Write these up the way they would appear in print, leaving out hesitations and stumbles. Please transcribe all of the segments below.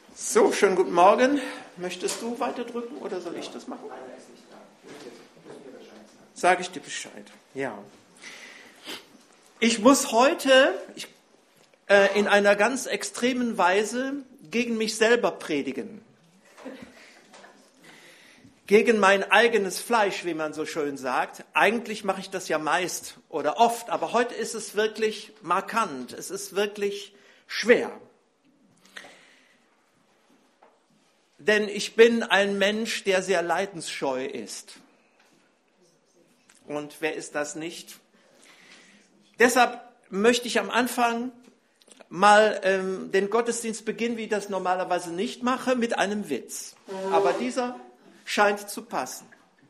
So, schönen guten Morgen. Möchtest du weiterdrücken oder soll ich das machen? Sage ich dir Bescheid. Ja. Ich muss heute in einer ganz extremen Weise gegen mich selber predigen. Gegen mein eigenes Fleisch, wie man so schön sagt. Eigentlich mache ich das ja meist oder oft, aber heute ist es wirklich markant. Es ist wirklich schwer. Denn ich bin ein Mensch, der sehr leidensscheu ist. Und wer ist das nicht? Deshalb möchte ich am Anfang mal den Gottesdienst beginnen, wie ich das normalerweise nicht mache, mit einem Witz. Aber dieser scheint zu passen.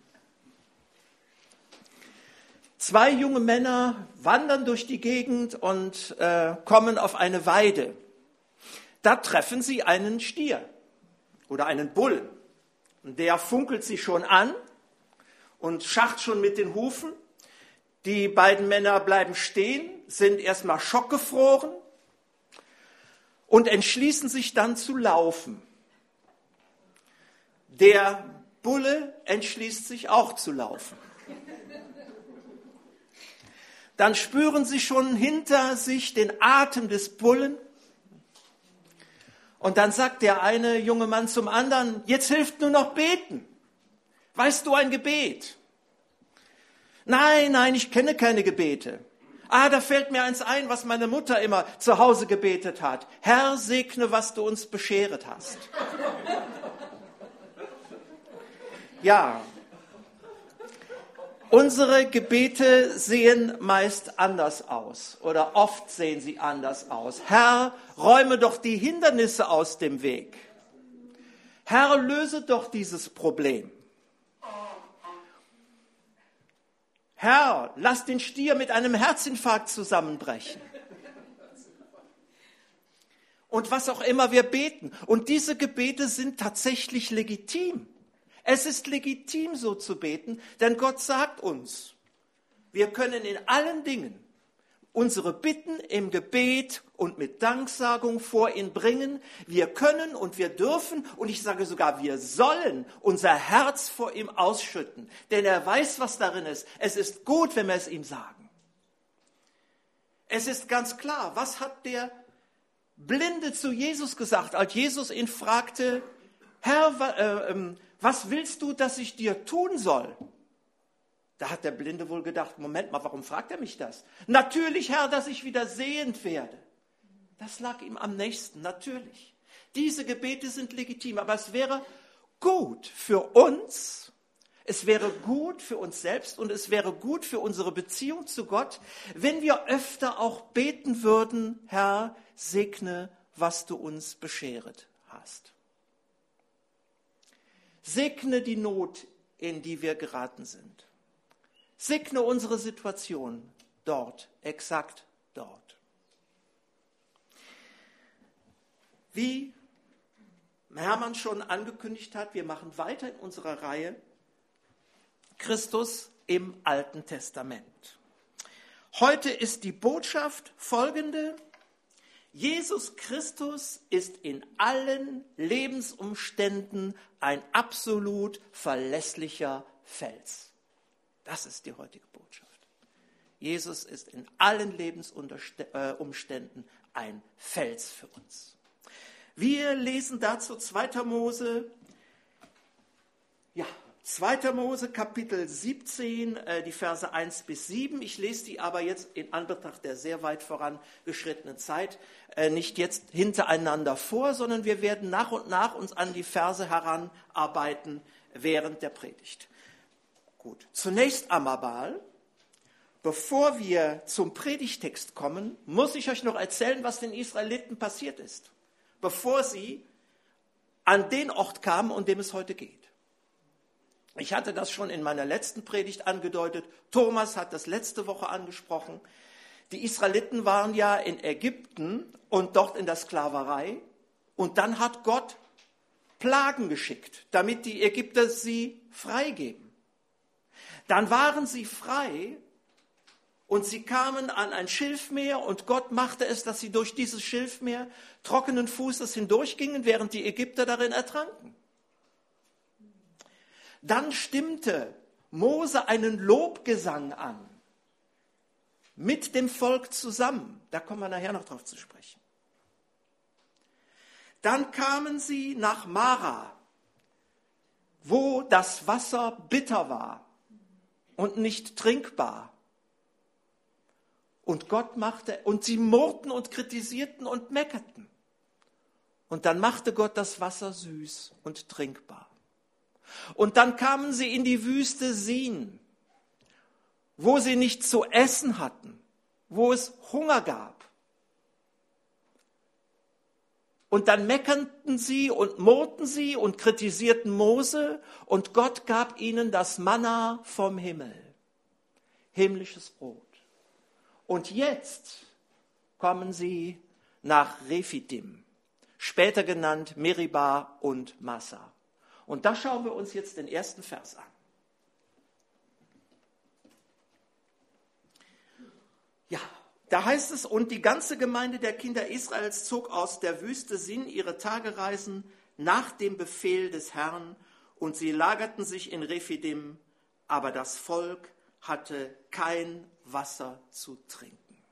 Zwei junge Männer wandern durch die Gegend und kommen auf eine Weide. Da treffen sie einen Stier oder einen Bullen. Und der funkelt sie schon an und scharrt schon mit den Hufen. Die beiden Männer bleiben stehen, sind erstmal schockgefroren und entschließen sich dann zu laufen. Der Bulle entschließt sich auch zu laufen. Dann spüren sie schon hinter sich den Atem des Bullen. Und dann sagt der eine junge Mann zum anderen, jetzt hilft nur noch beten. Weißt du ein Gebet? Nein, ich kenne keine Gebete. Da fällt mir eins ein, was meine Mutter immer zu Hause gebetet hat. Herr, segne, was du uns bescheret hast. Ja, unsere Gebete sehen meist anders aus oder oft sehen sie anders aus. Herr, räume doch die Hindernisse aus dem Weg. Herr, löse doch dieses Problem. Herr, lass den Stier mit einem Herzinfarkt zusammenbrechen. Und was auch immer wir beten. Und diese Gebete sind tatsächlich legitim. Es ist legitim, so zu beten, denn Gott sagt uns, wir können in allen Dingen unsere Bitten im Gebet und mit Danksagung vor ihn bringen. Wir können und wir dürfen, und ich sage sogar, wir sollen unser Herz vor ihm ausschütten, denn er weiß, was darin ist. Es ist gut, wenn wir es ihm sagen. Es ist ganz klar, was hat der Blinde zu Jesus gesagt, als Jesus ihn fragte, Herr, was willst du, dass ich dir tun soll? Da hat der Blinde wohl gedacht, Moment mal, warum fragt er mich das? Natürlich, Herr, dass ich wieder sehend werde. Das lag ihm am nächsten, natürlich. Diese Gebete sind legitim, aber es wäre gut für uns, es wäre gut für uns selbst und es wäre gut für unsere Beziehung zu Gott, wenn wir öfter auch beten würden, Herr, segne, was du uns bescheret hast. Segne die Not, in die wir geraten sind. Segne unsere Situation dort, exakt dort. Wie Hermann schon angekündigt hat, wir machen weiter in unserer Reihe Christus im Alten Testament. Heute ist die Botschaft folgende: Jesus Christus ist in allen Lebensumständen ein absolut verlässlicher Fels. Das ist die heutige Botschaft. Jesus ist in allen Lebensumständen ein Fels für uns. Wir lesen dazu 2. Mose Kapitel 17, die Verse 1 bis 7. Ich lese die aber jetzt in Anbetracht der sehr weit vorangeschrittenen Zeit nicht jetzt hintereinander vor, sondern wir werden nach und nach uns an die Verse heranarbeiten während der Predigt. Gut, zunächst einmal, bevor wir zum Predigtext kommen, muss ich euch noch erzählen, was den Israeliten passiert ist, bevor sie an den Ort kamen, um den es heute geht. Ich hatte das schon in meiner letzten Predigt angedeutet. Thomas hat das letzte Woche angesprochen. Die Israeliten waren ja in Ägypten und dort in der Sklaverei. Und dann hat Gott Plagen geschickt, damit die Ägypter sie freigeben. Dann waren sie frei Und sie kamen an ein Schilfmeer und Gott machte es, dass sie durch dieses Schilfmeer trockenen Fußes hindurchgingen, während die Ägypter darin ertranken. Dann stimmte Mose einen Lobgesang an, mit dem Volk zusammen. Da kommen wir nachher noch drauf zu sprechen. Dann kamen sie nach Mara, wo das Wasser bitter war und nicht trinkbar. Und Gott machte, und sie murrten und kritisierten und meckerten. Und dann machte Gott das Wasser süß und trinkbar. Und dann kamen sie in die Wüste Sin, wo sie nichts zu essen hatten, wo es Hunger gab. Und dann meckerten sie und murrten sie und kritisierten Mose und Gott gab ihnen das Manna vom Himmel, himmlisches Brot. Und jetzt kommen sie nach Rephidim, später genannt Meribah und Massa. Und da schauen wir uns jetzt den ersten Vers an. Ja, da heißt es, und die ganze Gemeinde der Kinder Israels zog aus der Wüste Sin ihre Tagereisen nach dem Befehl des Herrn, und sie lagerten sich in Rephidim, aber das Volk hatte kein Wasser zu trinken.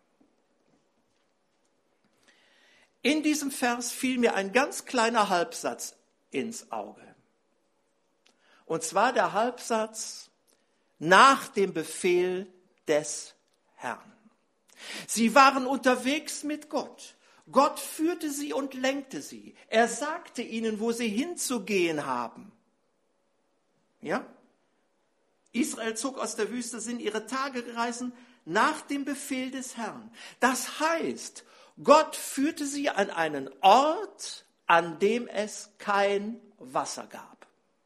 In diesem Vers fiel mir ein ganz kleiner Halbsatz ins Auge. Und zwar der Halbsatz nach dem Befehl des Herrn. Sie waren unterwegs mit Gott. Gott führte sie und lenkte sie. Er sagte ihnen, wo sie hinzugehen haben. Ja? Israel zog aus der Wüste Sin ihre Tagereisen nach dem Befehl des Herrn. Das heißt, Gott führte sie an einen Ort, an dem es kein Wasser gab.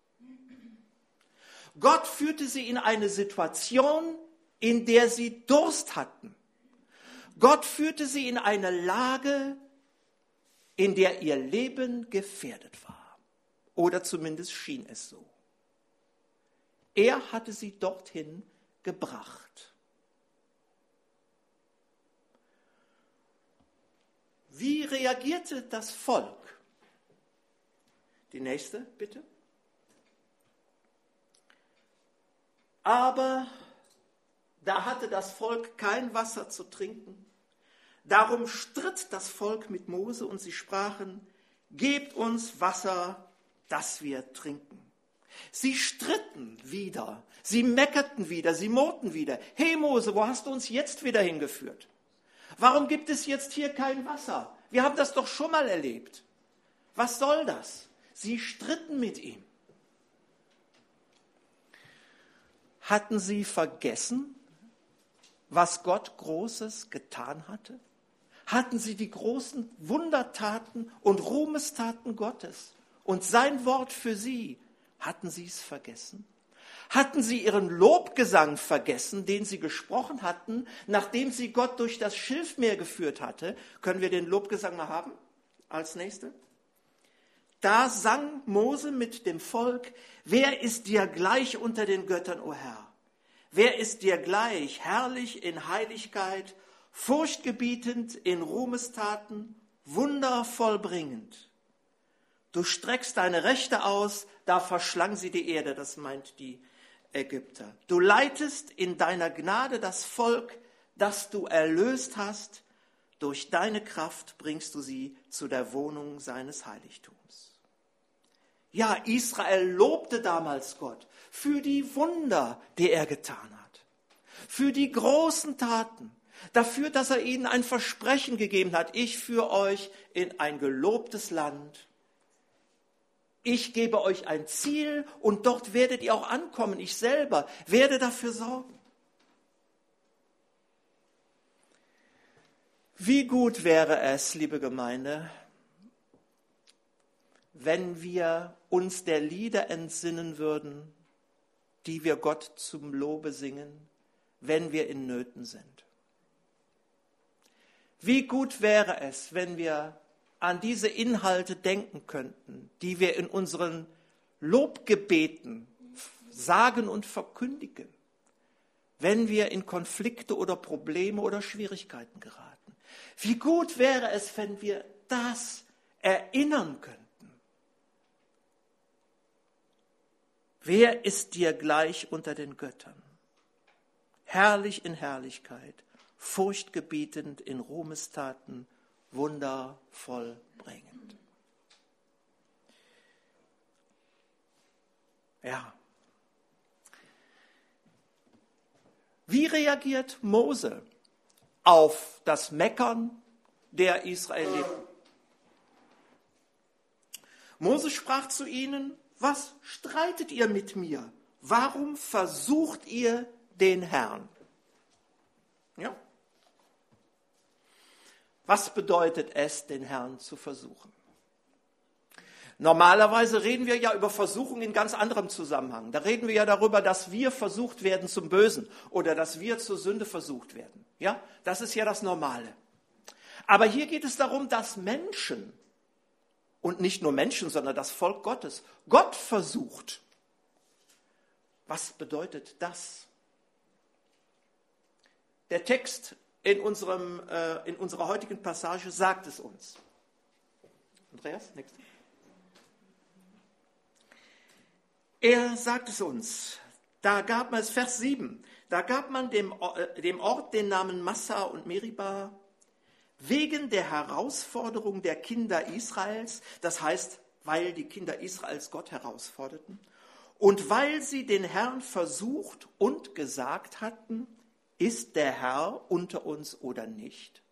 Gott führte sie in eine Situation, in der sie Durst hatten. Gott führte sie in eine Lage, in der ihr Leben gefährdet war. Oder zumindest schien es so. Er hatte sie dorthin gebracht. Wie reagierte das Volk? Die nächste, bitte. Aber da hatte das Volk kein Wasser zu trinken. Darum stritt das Volk mit Mose und sie sprachen, gebt uns Wasser, dass wir trinken. Sie stritten wieder, sie meckerten wieder, sie murrten wieder. Hey Mose, wo hast du uns jetzt wieder hingeführt? Warum gibt es jetzt hier kein Wasser? Wir haben das doch schon mal erlebt. Was soll das? Sie stritten mit ihm. Hatten sie vergessen, was Gott Großes getan hatte? Hatten sie die großen Wundertaten und Ruhmestaten Gottes und sein Wort für sie, hatten sie es vergessen? Hatten sie ihren Lobgesang vergessen, den sie gesprochen hatten, nachdem sie Gott durch das Schilfmeer geführt hatte? Können wir den Lobgesang mal haben als nächste? Da sang Mose mit dem Volk, wer ist dir gleich unter den Göttern, o Herr? Wer ist dir gleich, herrlich in Heiligkeit, furchtgebietend in Ruhmestaten, Wunder vollbringend? Du streckst deine Rechte aus, da verschlang sie die Erde, das meint die Ägypter. Du leitest in deiner Gnade das Volk, das du erlöst hast. Durch deine Kraft bringst du sie zu der Wohnung seines Heiligtums. Ja, Israel lobte damals Gott für die Wunder, die er getan hat, für die großen Taten, dafür, dass er ihnen ein Versprechen gegeben hat, ich führe euch in ein gelobtes Land. Ich gebe euch ein Ziel und dort werdet ihr auch ankommen. Ich selber werde dafür sorgen. Wie gut wäre es, liebe Gemeinde, wenn wir uns der Lieder entsinnen würden, die wir Gott zum Lobe singen, wenn wir in Nöten sind. Wie gut wäre es, wenn wir an diese Inhalte denken könnten, die wir in unseren Lobgebeten sagen und verkündigen. wenn wir in Konflikte oder Probleme oder Schwierigkeiten geraten. Wie gut wäre es, wenn wir das erinnern könnten. Wer ist dir gleich unter den Göttern? Herrlich in Herrlichkeit, furchtgebietend in Ruhmestaten, Wunder vollbringend. Ja. Wie reagiert Mose auf das Meckern der Israeliten? Mose sprach zu ihnen: Was streitet ihr mit mir? Warum versucht ihr den Herrn? Ja. Was bedeutet es, den Herrn zu versuchen? Normalerweise reden wir ja über Versuchung in ganz anderem Zusammenhang. Da reden wir ja darüber, dass wir versucht werden zum Bösen oder dass wir zur Sünde versucht werden. Ja, das ist ja das Normale. Aber hier geht es darum, dass Menschen, und nicht nur Menschen, sondern das Volk Gottes, Gott versucht. Was bedeutet das? Der Text in unserer heutigen Passage sagt es uns. Andreas, nächste. Er sagt es uns, da gab man es, Vers 7, da gab man dem Ort den Namen Massa und Meribah wegen der Herausforderung der Kinder Israels, das heißt, weil die Kinder Israels Gott herausforderten und weil sie den Herrn versucht und gesagt hatten, ist der Herr unter uns oder nicht?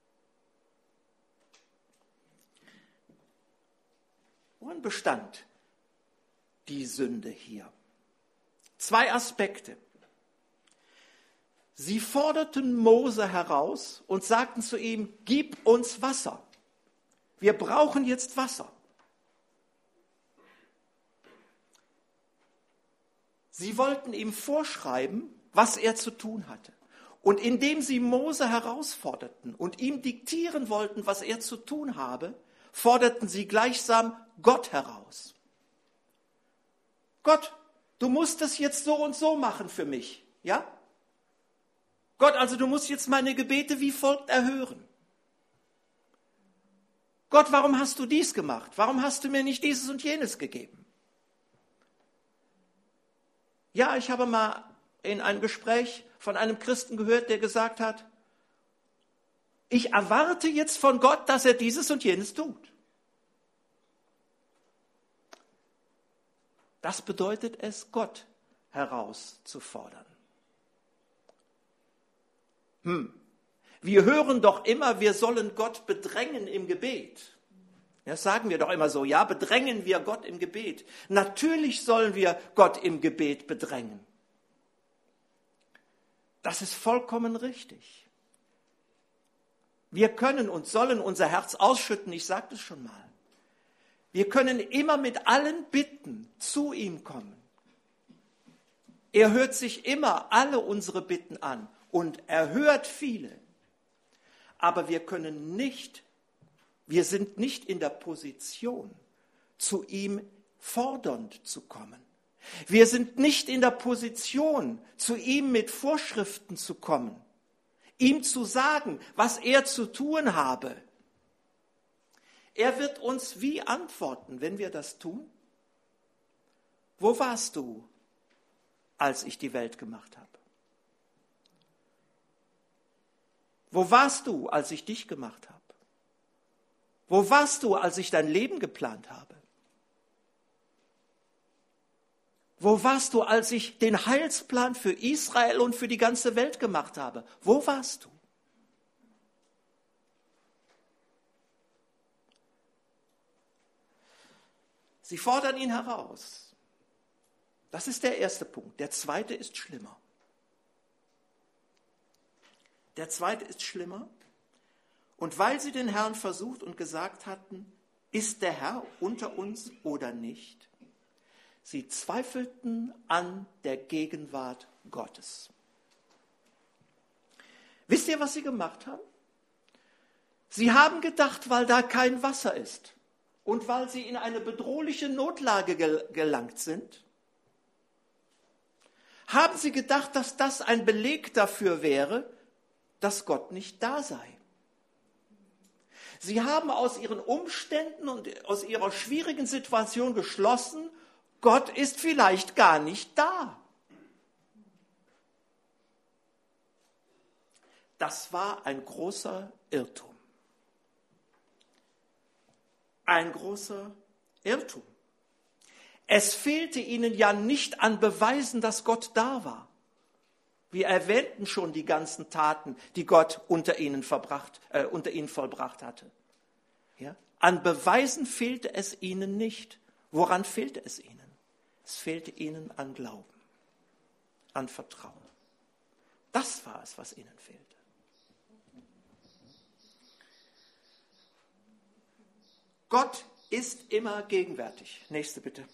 Worin bestand die Sünde hier? 2 Aspekte. Sie forderten Mose heraus und sagten zu ihm: Gib uns Wasser. Wir brauchen jetzt Wasser. Sie wollten ihm vorschreiben, was er zu tun hatte. Und indem sie Mose herausforderten und ihm diktieren wollten, was er zu tun habe, forderten sie gleichsam Gott heraus. Gott, du musst das jetzt so und so machen für mich, ja? Gott, also du musst jetzt meine Gebete wie folgt erhören. Gott, warum hast du dies gemacht? Warum hast du mir nicht dieses und jenes gegeben? Ja, ich habe mal in einem Gespräch von einem Christen gehört, der gesagt hat, ich erwarte jetzt von Gott, dass er dieses und jenes tut. Das bedeutet es, Gott herauszufordern. Wir hören doch immer, wir sollen Gott bedrängen im Gebet. Das sagen wir doch immer so, ja, bedrängen wir Gott im Gebet. Natürlich sollen wir Gott im Gebet bedrängen. Das ist vollkommen richtig. Wir können und sollen unser Herz ausschütten, ich sagte es schon mal. Wir können immer mit allen Bitten zu ihm kommen. Er hört sich immer alle unsere Bitten an und er hört viele. Aber wir sind nicht in der Position, zu ihm fordernd zu kommen. Wir sind nicht in der Position, zu ihm mit Vorschriften zu kommen, ihm zu sagen, was er zu tun habe. Er wird uns wie antworten, wenn wir das tun? Wo warst du, als ich die Welt gemacht habe? Wo warst du, als ich dich gemacht habe? Wo warst du, als ich dein Leben geplant habe? Wo warst du, als ich den Heilsplan für Israel und für die ganze Welt gemacht habe? Wo warst du? Sie fordern ihn heraus. Das ist der erste Punkt. Der zweite ist schlimmer. Der zweite ist schlimmer. Und weil sie den Herrn versucht und gesagt hatten, ist der Herr unter uns oder nicht? Sie zweifelten an der Gegenwart Gottes. Wisst ihr, was sie gemacht haben? Sie haben gedacht, weil da kein Wasser ist und weil sie in eine bedrohliche Notlage gelangt sind, Haben sie gedacht, dass das ein Beleg dafür wäre, dass Gott nicht da sei? Sie haben aus ihren Umständen und aus ihrer schwierigen Situation geschlossen, Gott ist vielleicht gar nicht da. Das war ein großer Irrtum. Ein großer Irrtum. Es fehlte ihnen ja nicht an Beweisen, dass Gott da war. Wir erwähnten schon die ganzen Taten, die Gott unter ihnen vollbracht hatte. Ja? An Beweisen fehlte es ihnen nicht. Woran fehlte es ihnen? Es fehlte ihnen an Glauben, an Vertrauen. Das war es, was ihnen fehlte. Gott ist immer gegenwärtig. Nächste bitte.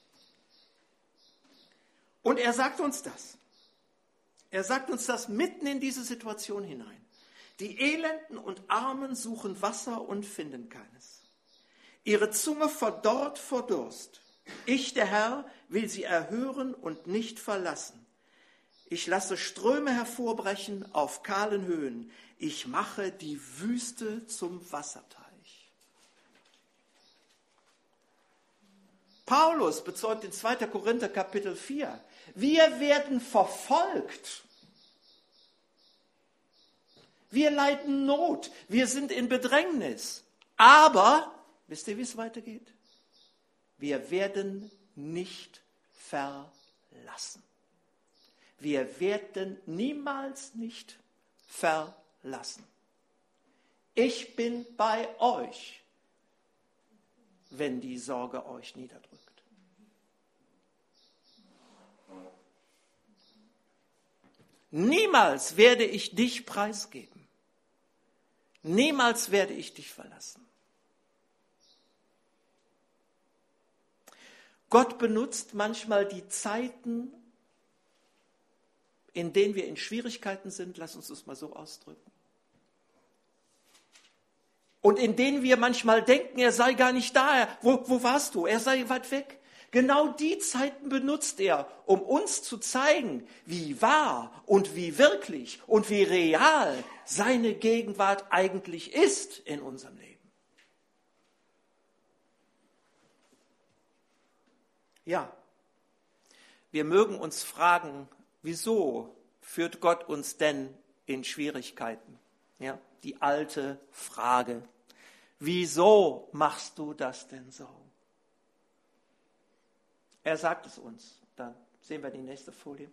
Und er sagt uns das. Er sagt uns das mitten in diese Situation hinein. Die Elenden und Armen suchen Wasser und finden keines. Ihre Zunge verdorrt vor Durst. Ich, der Herr, will sie erhören und nicht verlassen. Ich lasse Ströme hervorbrechen auf kahlen Höhen. Ich mache die Wüste zum Wasserteich. Paulus bezeugt in 2. Korinther Kapitel 4, wir werden verfolgt. Wir leiden Not. Wir sind in Bedrängnis. Aber, wisst ihr, wie es weitergeht? Wir werden nicht verlassen. Wir werden niemals nicht verlassen. Ich bin bei euch, wenn die Sorge euch niederdrückt. Niemals werde ich dich preisgeben. Niemals werde ich dich verlassen. Gott benutzt manchmal die Zeiten, in denen wir in Schwierigkeiten sind, lass uns das mal so ausdrücken. Und in denen wir manchmal denken, er sei gar nicht da. Wo warst du? Er sei weit weg. Genau die Zeiten benutzt er, um uns zu zeigen, wie wahr und wie wirklich und wie real seine Gegenwart eigentlich ist in unserem Leben. Ja, wir mögen uns fragen, wieso führt Gott uns denn in Schwierigkeiten? Ja, die alte Frage. Wieso machst du das denn so? Er sagt es uns. Dann sehen wir die nächste Folie.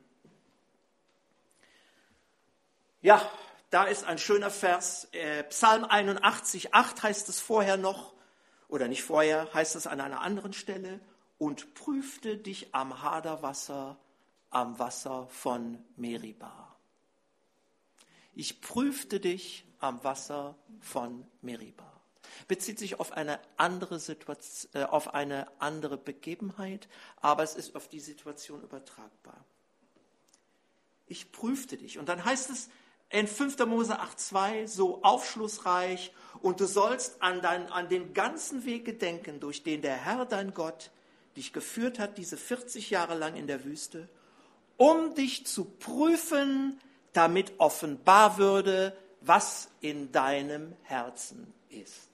Ja, da ist ein schöner Vers. Psalm 81, 8 heißt es vorher noch, oder nicht vorher, heißt es an einer anderen Stelle. Und prüfte dich am Haderwasser, am Wasser von Meriba. Ich prüfte dich am Wasser von Meriba. Bezieht sich auf eine andere Situation, auf eine andere Begebenheit, aber es ist auf die Situation übertragbar. Ich prüfte dich. Und dann heißt es in 5. Mose 8,2 so aufschlussreich, und du sollst an den ganzen Weg gedenken, durch den der Herr, dein Gott, dich geführt hat, diese 40 Jahre lang in der Wüste, um dich zu prüfen, damit offenbar würde, was in deinem Herzen ist.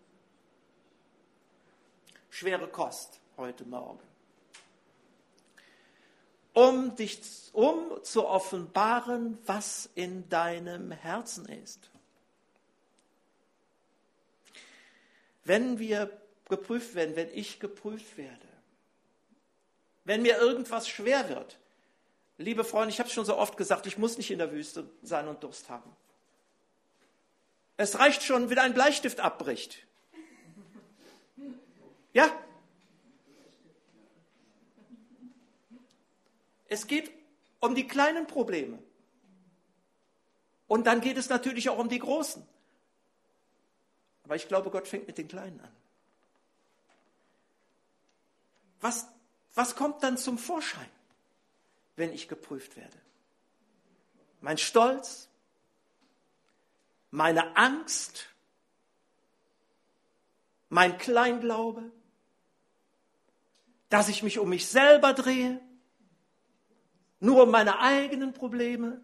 Schwere Kost heute Morgen. Um zu offenbaren, was in deinem Herzen ist. Wenn wir geprüft werden, wenn ich geprüft werde, wenn mir irgendwas schwer wird, liebe Freunde, ich habe es schon so oft gesagt, ich muss nicht in der Wüste sein und Durst haben. Es reicht schon, wenn ein Bleistift abbricht. Ja. Es geht um die kleinen Probleme. Und dann geht es natürlich auch um die großen. Aber ich glaube, Gott fängt mit den Kleinen an. Was kommt dann zum Vorschein, wenn ich geprüft werde? Mein Stolz, meine Angst, mein nur um meine eigenen Probleme,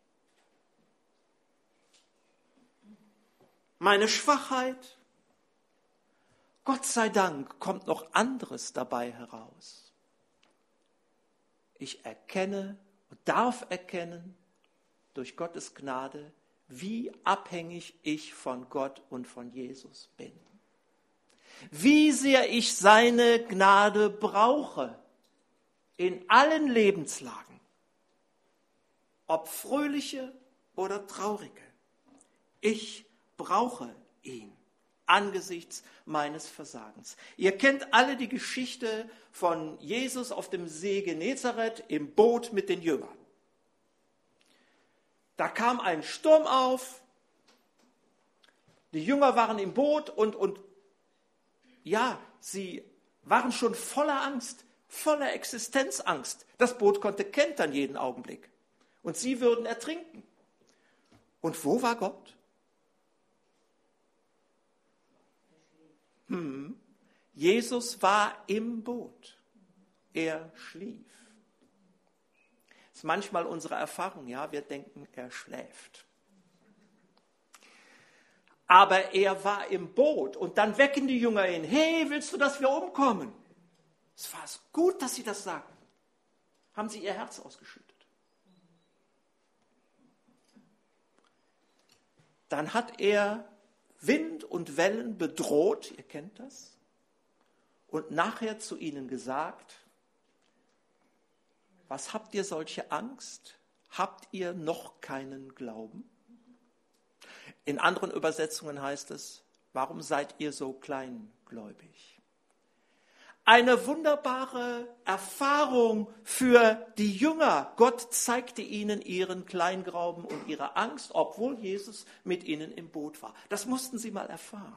meine Schwachheit. Gott sei Dank kommt noch anderes dabei heraus. Ich erkenne und darf erkennen durch Gottes Gnade, wie abhängig ich von Gott und von Jesus bin. Wie sehr ich seine Gnade brauche in allen Lebenslagen, ob fröhliche oder traurige. Ich brauche ihn angesichts meines Versagens. Ihr kennt alle die Geschichte von Jesus auf dem See Genezareth im Boot mit den Jüngern. Da kam ein Sturm auf, die Jünger waren im Boot und ja, sie waren schon voller Angst, voller Existenzangst. Das Boot konnte kentern jeden Augenblick und sie würden ertrinken. Und wo war Gott? Jesus war im Boot. Er schlief. Das ist manchmal unsere Erfahrung, ja, wir denken, er schläft. Aber er war im Boot und dann wecken die Jünger ihn. Hey, willst du, dass wir umkommen? Es war gut, dass sie das sagten. Haben sie ihr Herz ausgeschüttet. Dann hat er Wind und Wellen bedroht, ihr kennt das, und nachher zu ihnen gesagt, was habt ihr solche Angst? Habt ihr noch keinen Glauben? In anderen Übersetzungen heißt es, warum seid ihr so kleingläubig? Eine wunderbare Erfahrung für die Jünger. Gott zeigte ihnen ihren Kleinglauben und ihre Angst, obwohl Jesus mit ihnen im Boot war. Das mussten sie mal erfahren.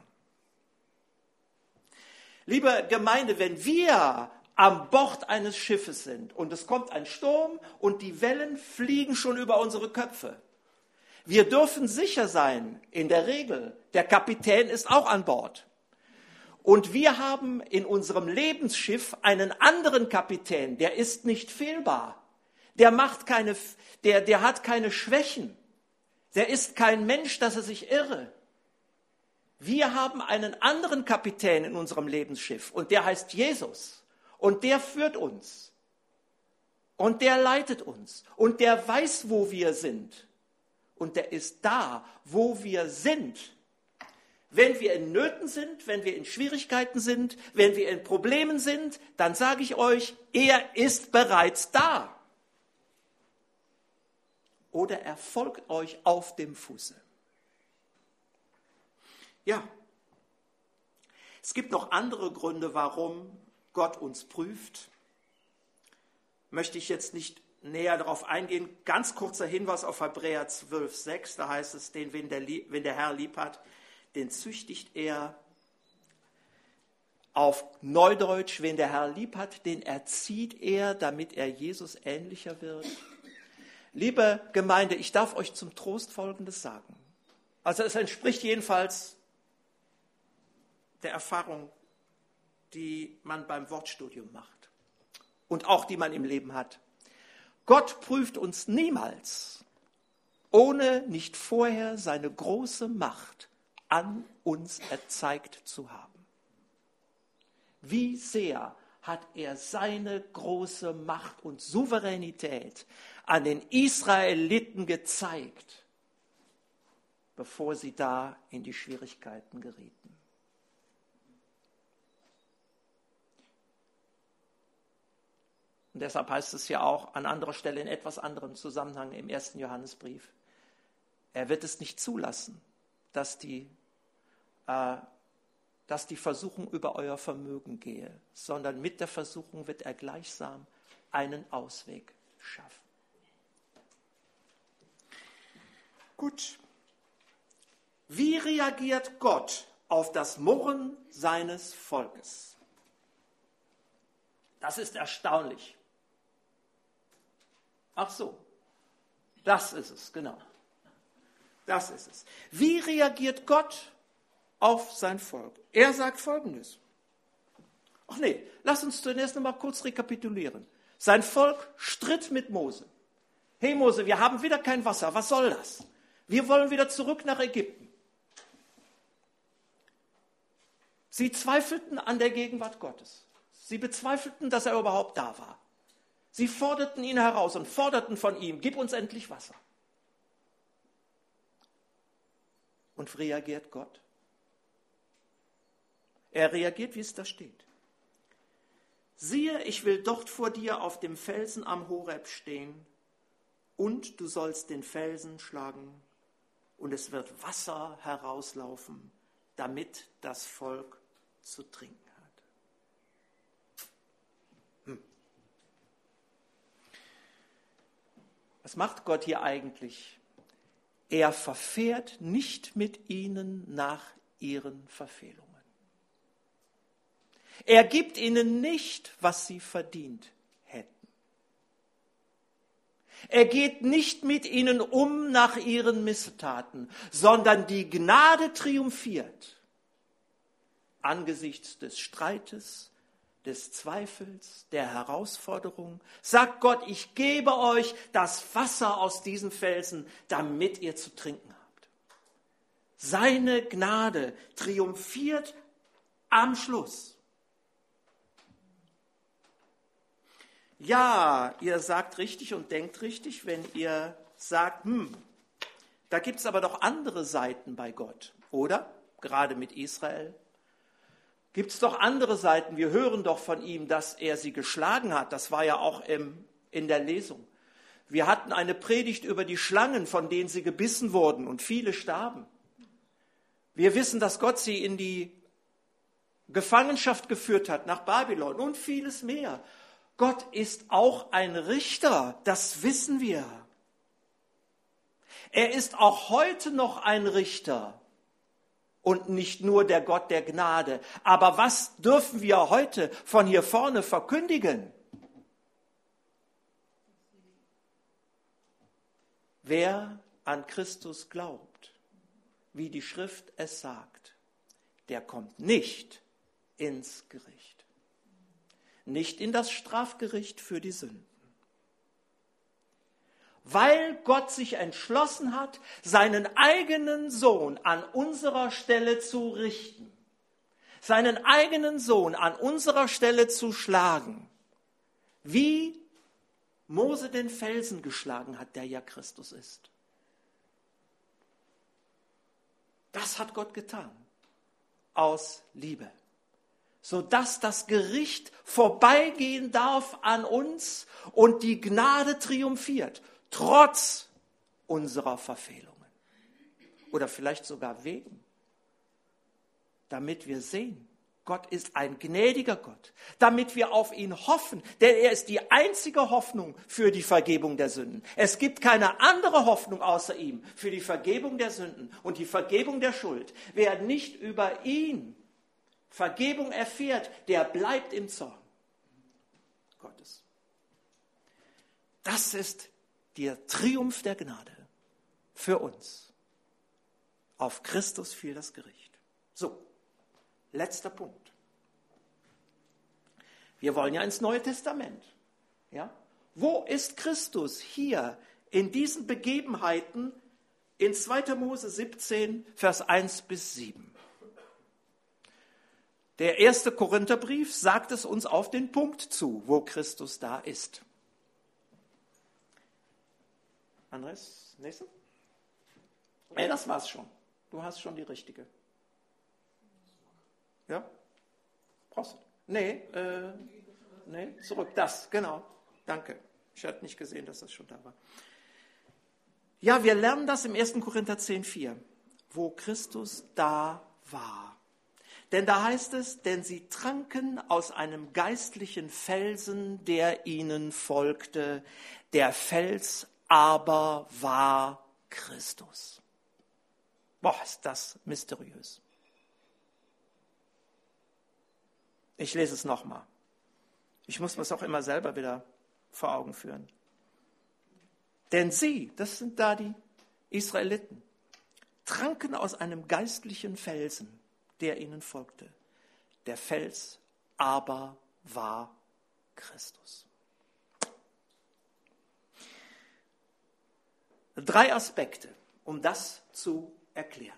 Liebe Gemeinde, wenn wir an Bord eines Schiffes sind und es kommt ein Sturm und die Wellen fliegen schon über unsere Köpfe, wir dürfen sicher sein, in der Regel, der Kapitän ist auch an Bord. Und wir haben in unserem Lebensschiff einen anderen Kapitän, der ist nicht fehlbar. Der hat keine Schwächen. Der ist kein Mensch, dass er sich irre. Wir haben einen anderen Kapitän in unserem Lebensschiff und der heißt Jesus. Und der führt uns. Und der leitet uns. Und der weiß, wo wir sind. Und der ist da, wo wir sind. Wenn wir in Nöten sind, wenn wir in Schwierigkeiten sind, wenn wir in Problemen sind, dann sage ich euch, er ist bereits da. Oder er folgt euch auf dem Fuße. Ja, es gibt noch andere Gründe, warum Gott uns prüft. Möchte ich jetzt nicht näher darauf eingehen. Ganz kurzer Hinweis auf Hebräer 12,6, da heißt es, den, wenn der Herr lieb hat, den züchtigt er. Auf Neudeutsch, wen der Herr lieb hat, den erzieht er, damit er Jesus ähnlicher wird. Liebe Gemeinde, ich darf euch zum Trost Folgendes sagen. Also es entspricht jedenfalls der Erfahrung, die man beim Wortstudium macht und auch die man im Leben hat. Gott prüft uns niemals, ohne nicht vorher seine große Macht an uns erzeigt zu haben. Wie sehr hat er seine große Macht und Souveränität an den Israeliten gezeigt, bevor sie da in die Schwierigkeiten gerieten. Und deshalb heißt es ja auch an anderer Stelle in etwas anderem Zusammenhang im 1. Johannesbrief, er wird es nicht zulassen, dass die Versuchung über euer Vermögen gehe, sondern mit der Versuchung wird er gleichsam einen Ausweg schaffen. Gut. Wie reagiert Gott auf das Murren seines Volkes? Das ist erstaunlich. Ach so, das ist es, genau. Das ist es. Wie reagiert Gott auf sein Volk? Er sagt Folgendes. Ach nee, lass uns zunächst noch mal kurz rekapitulieren. Sein Volk stritt mit Mose. Hey Mose, wir haben wieder kein Wasser, was soll das? Wir wollen wieder zurück nach Ägypten. Sie zweifelten an der Gegenwart Gottes. Sie bezweifelten, dass er überhaupt da war. Sie forderten ihn heraus und forderten von ihm, gib uns endlich Wasser. Und wie reagiert Gott? Er reagiert, wie es da steht. Siehe, ich will dort vor dir auf dem Felsen am Horeb stehen, und du sollst den Felsen schlagen, und es wird Wasser herauslaufen, damit das Volk zu trinken hat. Was macht Gott hier eigentlich? Er verfährt nicht mit ihnen nach ihren Verfehlungen. Er gibt ihnen nicht, was sie verdient hätten. Er geht nicht mit ihnen um nach ihren Missetaten, sondern die Gnade triumphiert angesichts des Streites, des Zweifels, der Herausforderung. Sagt Gott, ich gebe euch das Wasser aus diesen Felsen, damit ihr zu trinken habt. Seine Gnade triumphiert am Schluss. Ja, ihr sagt richtig und denkt richtig, wenn ihr sagt, da gibt es aber doch andere Seiten bei Gott, oder? Gerade mit Israel. Gibt es doch andere Seiten. Wir hören doch von ihm, dass er sie geschlagen hat. Das war ja auch in der Lesung. Wir hatten eine Predigt über die Schlangen, von denen sie gebissen wurden und viele starben. Wir wissen, dass Gott sie in die Gefangenschaft geführt hat, nach Babylon und vieles mehr. Gott ist auch ein Richter, das wissen wir. Er ist auch heute noch ein Richter und nicht nur der Gott der Gnade. Aber was dürfen wir heute von hier vorne verkündigen? Wer an Christus glaubt, wie die Schrift es sagt, der kommt nicht ins Gericht. Nicht in das Strafgericht für die Sünden. Weil Gott sich entschlossen hat, seinen eigenen Sohn an unserer Stelle zu richten, seinen eigenen Sohn an unserer Stelle zu schlagen, wie Mose den Felsen geschlagen hat, der ja Christus ist. Das hat Gott getan, aus Liebe. Sodass das Gericht vorbeigehen darf an uns und die Gnade triumphiert, trotz unserer Verfehlungen. Oder vielleicht sogar wegen. Damit wir sehen, Gott ist ein gnädiger Gott. Damit wir auf ihn hoffen, denn er ist die einzige Hoffnung für die Vergebung der Sünden. Es gibt keine andere Hoffnung außer ihm für die Vergebung der Sünden und die Vergebung der Schuld. Wer nicht über ihn Vergebung erfährt, der bleibt im Zorn Gottes. Das ist der Triumph der Gnade für uns. Auf Christus fiel das Gericht. So, letzter Punkt. Wir wollen ja ins Neue Testament. Ja? Wo ist Christus hier in diesen Begebenheiten in 2. Mose 17, Vers 1 bis 7? Der 1. Korintherbrief sagt es uns auf den Punkt zu, wo Christus da ist. Andres, nächste? Das war's schon. Du hast schon die richtige. Ja? Brauchst du? Nee, zurück. Das, genau. Danke. Ich hatte nicht gesehen, dass das schon da war. Ja, wir lernen das im 1. Korinther 10,4, wo Christus da war. Denn da heißt es, denn sie tranken aus einem geistlichen Felsen, der ihnen folgte. Der Fels aber war Christus. Boah, ist das mysteriös. Ich lese es nochmal. Ich muss mir es auch immer selber wieder vor Augen führen. Denn sie, das sind da die Israeliten, tranken aus einem geistlichen Felsen, der ihnen folgte. Der Fels aber war Christus. 3 Aspekte, um das zu erklären.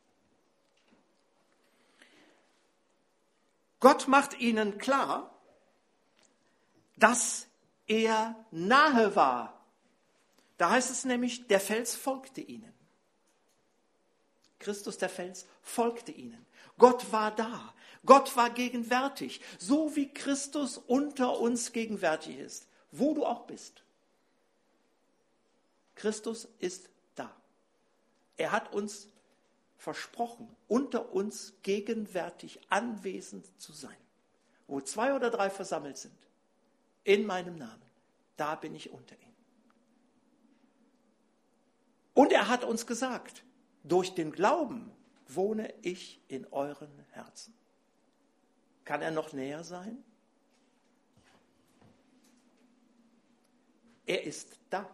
Gott macht ihnen klar, dass er nahe war. Da heißt es nämlich, der Fels folgte ihnen. Christus, der Fels, folgte ihnen. Gott war da. Gott war gegenwärtig. So wie Christus unter uns gegenwärtig ist. Wo du auch bist. Christus ist da. Er hat uns versprochen, unter uns gegenwärtig anwesend zu sein. Wo 2 oder 3 versammelt sind, in meinem Namen, da bin ich unter ihnen. Und er hat uns gesagt, durch den Glauben wohne ich in euren Herzen. Kann er noch näher sein? Er ist da.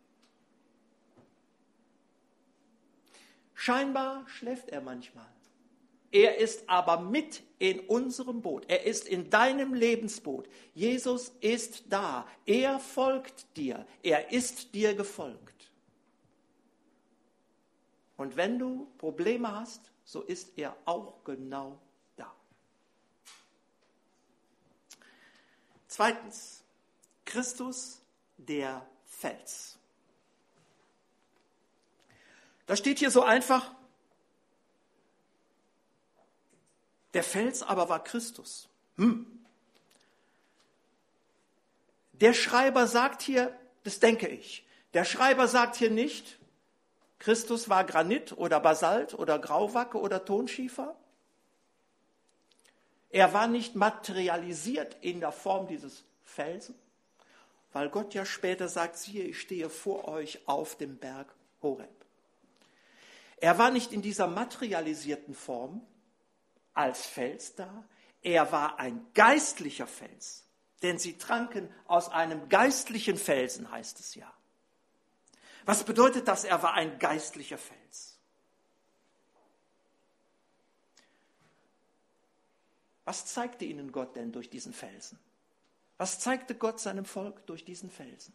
Scheinbar schläft er manchmal. Er ist aber mit in unserem Boot. Er ist in deinem Lebensboot. Jesus ist da. Er folgt dir. Er ist dir gefolgt. Und wenn du Probleme hast, so ist er auch genau da. Zweitens, Christus, der Fels. Da steht hier so einfach, der Fels aber war Christus. Der Schreiber sagt hier, das denke ich, der Schreiber sagt hier nicht, Christus war Granit oder Basalt oder Grauwacke oder Tonschiefer. Er war nicht materialisiert in der Form dieses Felsen, weil Gott ja später sagt, siehe, ich stehe vor euch auf dem Berg Horeb. Er war nicht in dieser materialisierten Form als Fels da, er war ein geistlicher Fels, denn sie tranken aus einem geistlichen Felsen, heißt es ja. Was bedeutet das? Er war ein geistlicher Fels. Was zeigte ihnen Gott denn durch diesen Felsen? Was zeigte Gott seinem Volk durch diesen Felsen?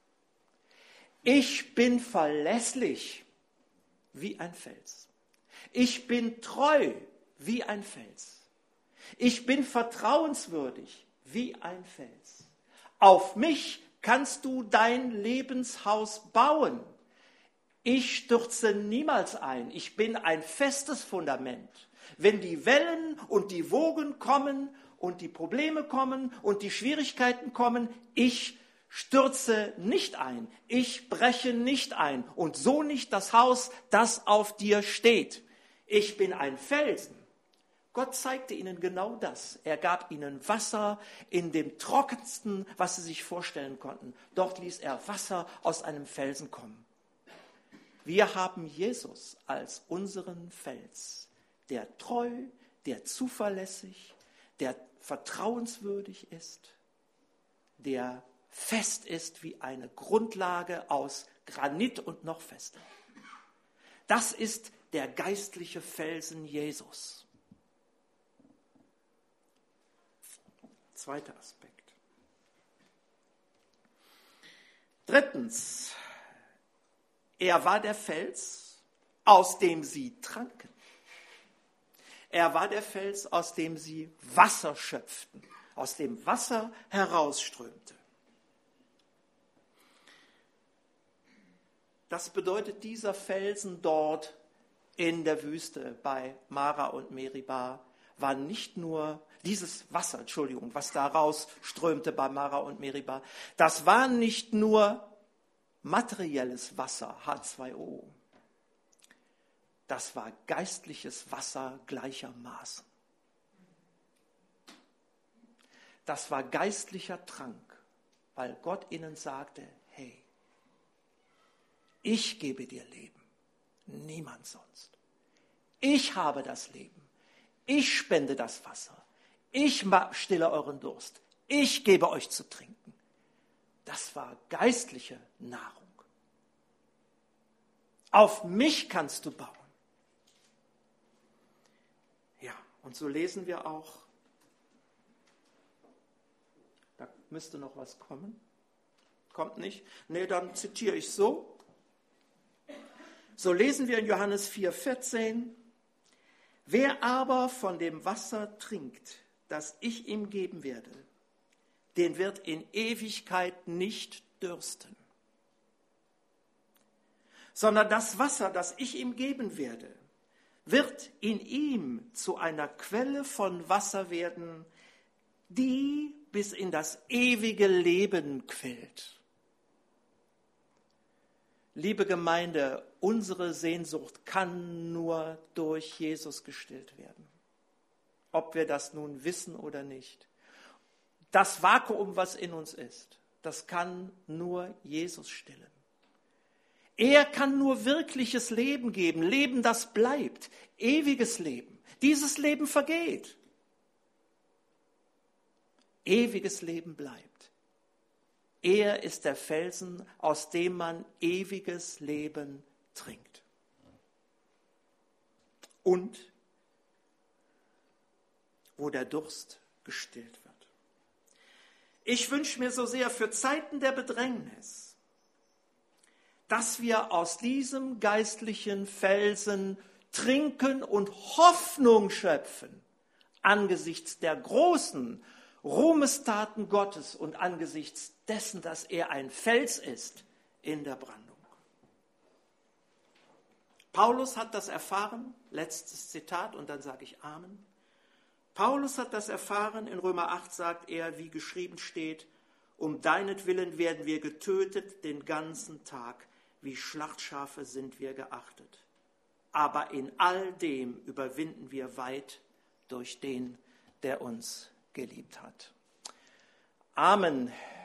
Ich bin verlässlich wie ein Fels. Ich bin treu wie ein Fels. Ich bin vertrauenswürdig wie ein Fels. Auf mich kannst du dein Lebenshaus bauen. Ich stürze niemals ein. Ich bin ein festes Fundament. Wenn die Wellen und die Wogen kommen und die Probleme kommen und die Schwierigkeiten kommen, ich stürze nicht ein. Ich breche nicht ein. Und so nicht das Haus, das auf dir steht. Ich bin ein Felsen. Gott zeigte ihnen genau das. Er gab ihnen Wasser in dem trockensten, was sie sich vorstellen konnten. Dort ließ er Wasser aus einem Felsen kommen. Wir haben Jesus als unseren Fels, der treu, der zuverlässig, der vertrauenswürdig ist, der fest ist wie eine Grundlage aus Granit und noch fester. Das ist der geistliche Felsen Jesus. Zweiter Aspekt. Drittens, er war der Fels, aus dem sie tranken. Er war der Fels, aus dem sie Wasser schöpften, aus dem Wasser herausströmte. Das bedeutet, dieser Felsen dort in der Wüste bei Mara und Meribah war nicht nur dieses Wasser, was da rausströmte bei Mara und Meribah, das war nicht nur materielles Wasser, H2O. Das war geistliches Wasser gleichermaßen. Das war geistlicher Trank, weil Gott ihnen sagte, hey, ich gebe dir Leben, niemand sonst. Ich habe das Leben. Ich spende das Wasser. Ich stille euren Durst. Ich gebe euch zu trinken. Das war geistliche Nahrung. Auf mich kannst du bauen. Ja, und so lesen wir auch, da müsste noch was kommen. Kommt nicht? Nee, dann zitiere ich so. So lesen wir in Johannes 4,14, wer aber von dem Wasser trinkt, das ich ihm geben werde, den wird in Ewigkeit nicht dürsten, sondern das Wasser, das ich ihm geben werde, wird in ihm zu einer Quelle von Wasser werden, die bis in das ewige Leben quillt. Liebe Gemeinde, unsere Sehnsucht kann nur durch Jesus gestillt werden. Ob wir das nun wissen oder nicht. Das Vakuum, was in uns ist, das kann nur Jesus stillen. Er kann nur wirkliches Leben geben, Leben, das bleibt, ewiges Leben. Dieses Leben vergeht. Ewiges Leben bleibt. Er ist der Felsen, aus dem man ewiges Leben trinkt. Und wo der Durst gestillt wird. Ich wünsche mir so sehr für Zeiten der Bedrängnis, dass wir aus diesem geistlichen Felsen trinken und Hoffnung schöpfen angesichts der großen Ruhmestaten Gottes und angesichts dessen, dass er ein Fels ist in der Brandung. Paulus hat das erfahren, letztes Zitat und dann sage ich Amen. Paulus hat das erfahren, in Römer 8 sagt er, wie geschrieben steht, um deinetwillen werden wir getötet den ganzen Tag, wie Schlachtschafe sind wir geachtet. Aber in all dem überwinden wir weit durch den, der uns geliebt hat. Amen.